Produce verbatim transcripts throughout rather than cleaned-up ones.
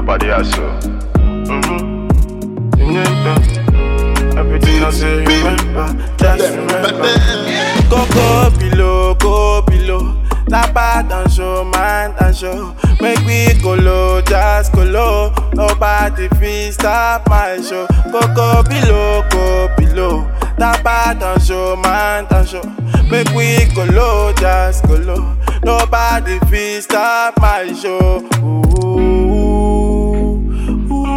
body I saw. Mm-hmm. Everything I say, remember, just remember. Go, go below, go below. Tap out and show, man and show. Make we go low, just go low. Nobody feel stop my show. Go, go below, go below. Tap out and show, man and show. Make we go low, just go low. Nobody feel stop my show. Ooh, ooh.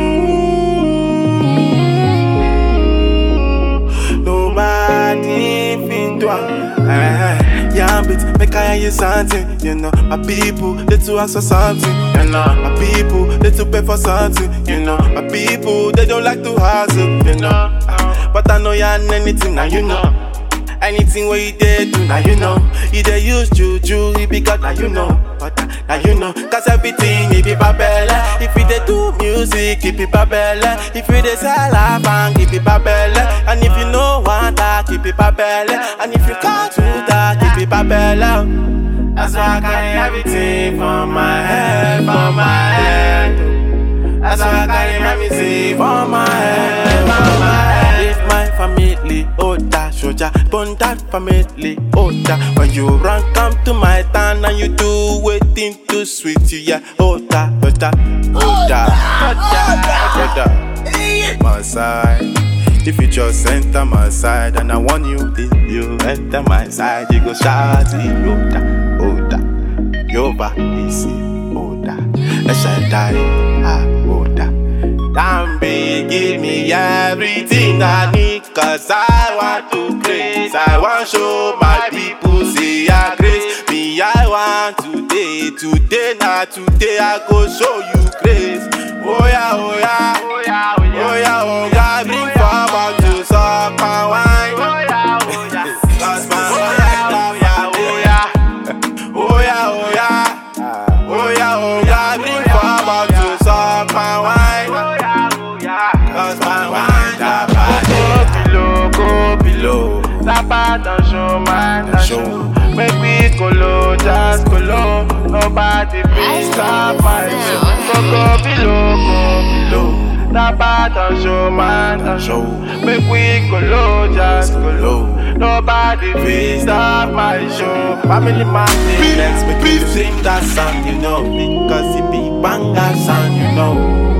Nobody feel to uh, yeah, bitch, make I hear you something. You know, my people, they too ask for something. You know, my people, they too pay for something. You know, my people, they don't like to hustle. You know, uh, but I know you ain't anything now. You know. Anything where you did do, now you know. You dey use juju, it be God, now you know. But uh, now you know, cause everything, it be babella. If you dey do music, it be babella. If you dey sell a bang, it be babella. And if you know one that, it be babella. And if you can't do that, it be babella. That's why I carry everything from my head, from my head. That's why I carry my music from my head, from my head. If my family, oh that soldier, born that family, oh that. When you run, come to my town and you do waiting to sweet you, yeah, oh that, oh that, oh that, oh that, oh that. My side, if you just enter my side, and I want you, if you enter my side, you go shout it, oh that, oh that, Yoba, easy, oh that, let's die, ah, oh that. Damn, baby, give me everything I need, cause I want to grace. I want to show my people, say I grace. Me, I want today, today, not today, I go show you grace. Oh yeah, oh yeah, oh yeah, oh yeah, oh yeah, oh God, bring forward to suck my wine. Oh yeah, oh yeah, cause my wine, oh yeah, oh yeah, oh yeah, oh yeah, oh yeah, oh God, bring forward to suck my wine. Cause my wine, tap out, go below, go below. Tap out and show, man, and show. Make we go low, just go low. Nobody please stop my show. Go, go below, go below. Tap out and show, man, and show. Make we go low, just go low. Nobody please stop my show. Family man, next make you sing that song, you know. Because it be banger song, you know.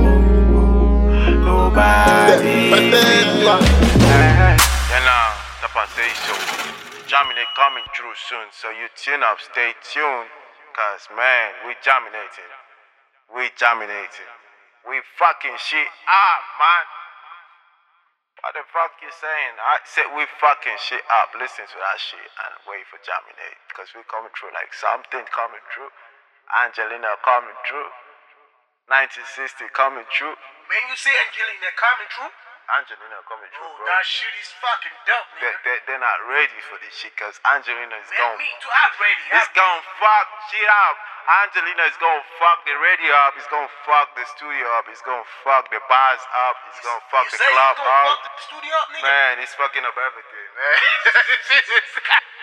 Nobody. But then, you know, the Pasay Show. Germany coming through soon, so you tune up, stay tuned. Cause man, we germinating. We germinating. We fucking shit up, man. What the fuck you saying? I said we fucking shit up. Listen to that shit and wait for germinate. Cause we coming through like something coming through. Angelina coming through. nineteen sixty coming through. Man, you see Angelina coming through? Angelina coming through, oh, bro. That shit is fucking dope, man. They, they, they're not ready for this shit, cause Angelina is man, going. Me too, I'm ready. It's gonna fuck shit up. Angelina is gonna fuck the radio up. It's gonna fuck the studio up. It's gonna fuck the bars up. It's gonna fuck you the say club gonna up. Fuck the studio up, nigga? Man, it's fucking up everything, man.